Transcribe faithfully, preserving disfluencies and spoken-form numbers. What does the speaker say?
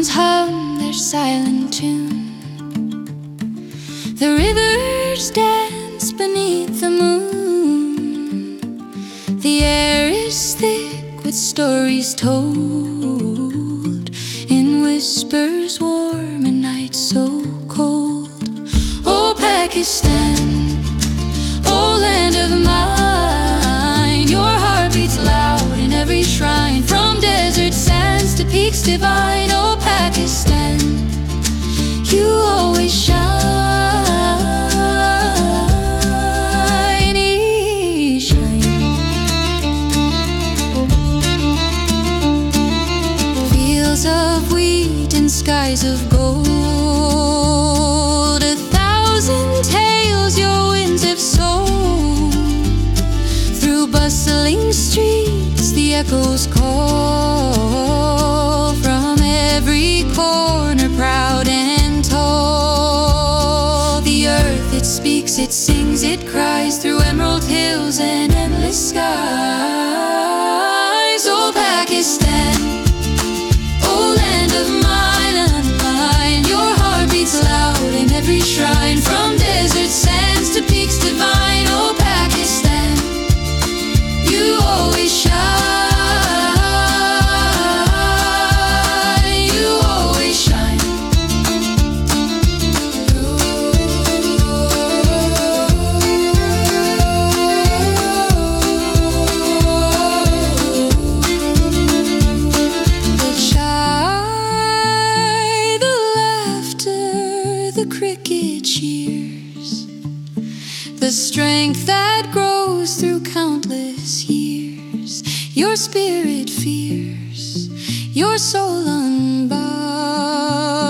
mountains hum their silent tune. The rivers dance beneath the moon. The air is thick with stories told in whispers warm and nights so cold. Oh Pakistan, oh land of mine, your heart beats loud in every shrine, from desert sands to peaks divine. Oh Pakistan, you always shine. Of wheat and skies of gold, a thousand tales your winds have sown. Through bustling streets the echoes call, from every corner proud and tall. The earth, it speaks, it sings, it cries, through emerald hills and endless skies. Oh Pakistan, loud in every shrine, from desert sands to peaks divine. Oh Pakistan, you always shine, you always shine. The chai, the laughter, the cricket cheers, the strength that grows through countless years. Your spirit fears, your soul unbound.